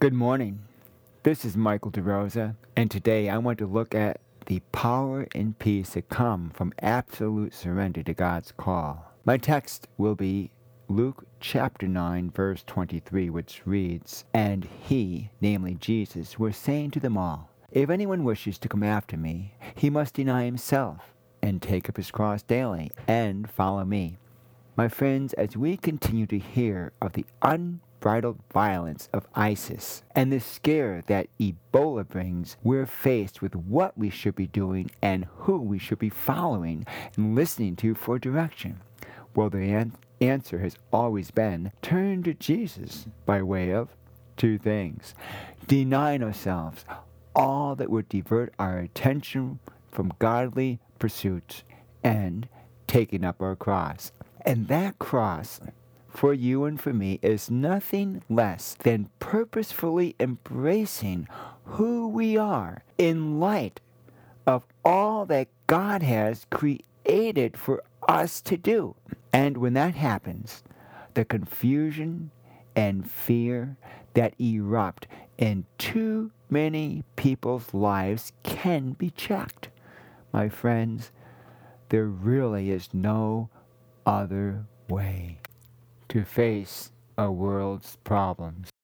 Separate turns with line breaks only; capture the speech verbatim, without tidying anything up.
Good morning. This is Michael DeRosa, and today I want to look at the power and peace that come from absolute surrender to God's call. My text will be Luke chapter nine, verse twenty-three, which reads, "And he, namely Jesus, was saying to them all, If anyone wishes to come after me, he must deny himself, and take up his cross daily, and follow me." My friends, as we continue to hear of the unbridled violence of ISIS and the scare that Ebola brings, we're faced with what we should be doing and who we should be following and listening to for direction. Well, the an- answer has always been turn to Jesus by way of two things: denying ourselves all that would divert our attention from godly pursuits, and taking up our cross. And that cross, for you and for me, is nothing less than purposefully embracing who we are in light of all that God has created for us to do. And when that happens, the confusion and fear that erupt in too many people's lives can be checked. My friends, there really is no other way to face a world's problems.